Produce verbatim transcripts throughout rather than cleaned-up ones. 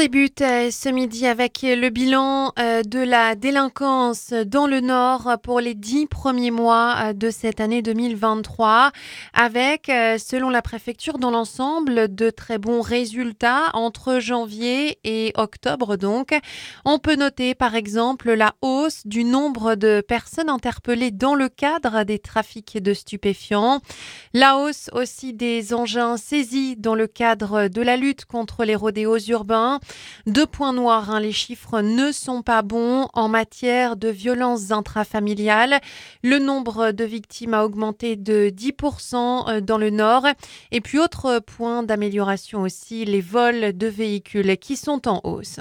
débute euh, ce midi avec le bilan euh, de la délinquance dans le Nord pour les dix premiers mois euh, de cette année deux mille vingt-trois, avec, euh, selon la préfecture, dans l'ensemble, de très bons résultats entre janvier et octobre. Donc, on peut noter par exemple la hausse du nombre de personnes interpellées dans le cadre des trafics de stupéfiants, la hausse aussi des engins saisis dans le cadre de la lutte contre les rodéos urbains. Deux points noirs, hein, les chiffres ne sont pas bons en matière de violences intrafamiliales. Le nombre de victimes a augmenté de dix pour cent dans le Nord. Et puis autre point d'amélioration aussi, les vols de véhicules qui sont en hausse.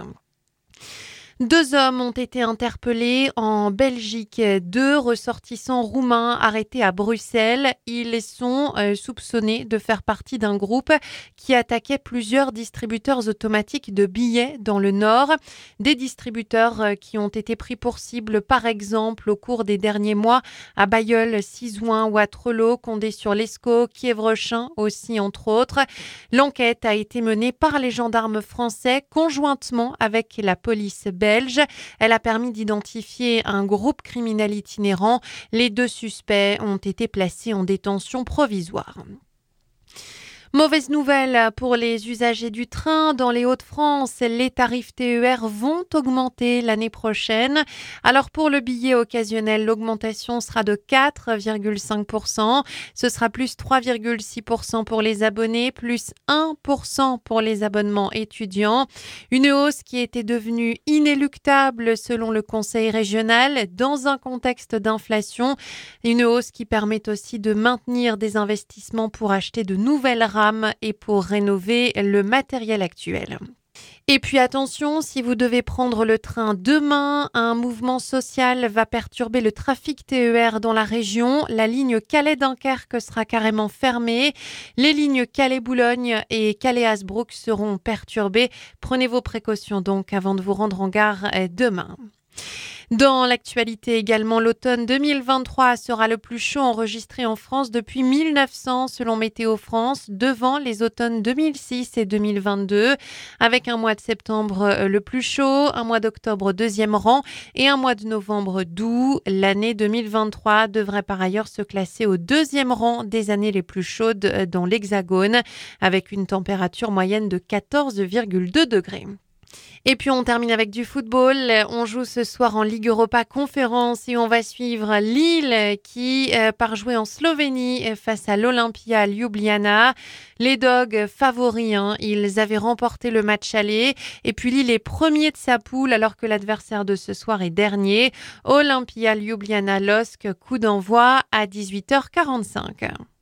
Deux hommes ont été interpellés en Belgique. Deux ressortissants roumains arrêtés à Bruxelles. Ils sont euh, soupçonnés de faire partie d'un groupe qui attaquait plusieurs distributeurs automatiques de billets dans le Nord. Des distributeurs euh, qui ont été pris pour cible, par exemple, au cours des derniers mois à Bailleul, Sizouin ou à Trelleau, Condé-sur-Lescaut, Kievrechin aussi, entre autres. L'enquête a été menée par les gendarmes français conjointement avec la police belge. Elle a permis d'identifier un groupe criminel itinérant. Les deux suspects ont été placés en détention provisoire. Mauvaise nouvelle pour les usagers du train. Dans les Hauts-de-France, les tarifs T E R vont augmenter l'année prochaine. Alors pour le billet occasionnel, l'augmentation sera de quatre virgule cinq pour cent. Ce sera plus trois virgule six pour cent pour les abonnés, plus un pour cent pour les abonnements étudiants. Une hausse qui était devenue inéluctable selon le Conseil régional dans un contexte d'inflation. Une hausse qui permet aussi de maintenir des investissements pour acheter de nouvelles rames et pour rénover le matériel actuel. Et puis attention, si vous devez prendre le train demain, un mouvement social va perturber le trafic T E R dans la région. La ligne Calais-Dunkerque sera carrément fermée. Les lignes Calais-Boulogne et Calais-Hasbrook seront perturbées. Prenez vos précautions donc avant de vous rendre en gare demain. Dans l'actualité également, l'automne deux mille vingt-trois sera le plus chaud enregistré en France depuis mille neuf cents selon Météo France, devant les automnes deux mille six et deux mille vingt-deux, avec un mois de septembre le plus chaud, un mois d'octobre deuxième rang et un mois de novembre doux. L'année deux mille vingt-trois devrait par ailleurs se classer au deuxième rang des années les plus chaudes dans l'Hexagone, avec une température moyenne de quatorze virgule deux degrés. Et puis on termine avec du football. On joue ce soir en Ligue Europa Conférence et on va suivre Lille qui euh, part jouer en Slovénie face à l'Olympia Ljubljana. Les Dogs favoris, hein, ils avaient remporté le match aller. Et puis Lille est premier de sa poule alors que l'adversaire de ce soir est dernier. Olympia Ljubljana L O S C, coup d'envoi à dix-huit heures quarante-cinq.